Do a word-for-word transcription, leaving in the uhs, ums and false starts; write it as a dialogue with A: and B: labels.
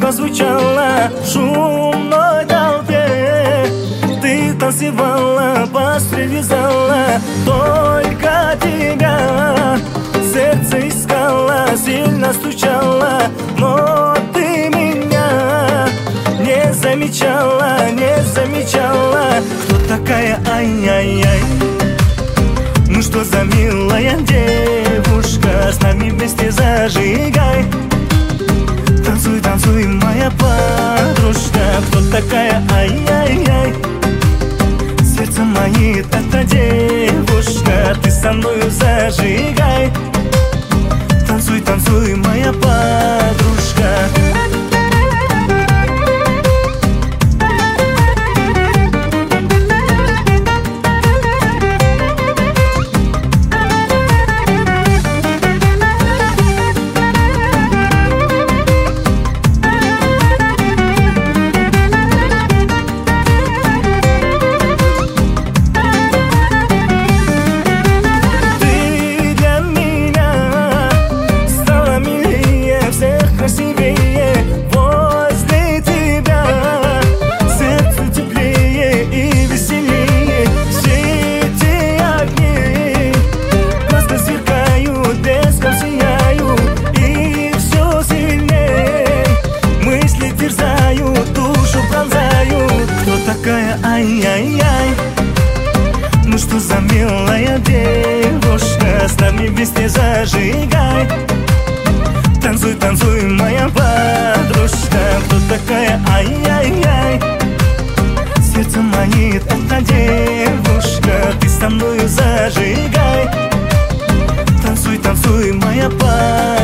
A: прозвучала в шумной толпе. Ты танцевала, пас привязала только тебя. Сердце искала, сильно стучала, но ты меня не замечала, не замечала. Кто такая, ай-яй-яй? Ну что за милая девушка, с нами вместе зажигай. Танцуй, танцуй, моя подружка. Кто такая, ай-яй-яй? Сердце мои, эта девушка, ты со мною зажигай. Танцуй, танцуй, моя подружка. Ай-яй-яй, ну что за милая девушка, с нами вместе зажигай. Танцуй, танцуй, моя подружка. Кто такая, ай-яй-яй? Сердце манит эта девушка, ты со мною зажигай. Танцуй, танцуй, моя подружка.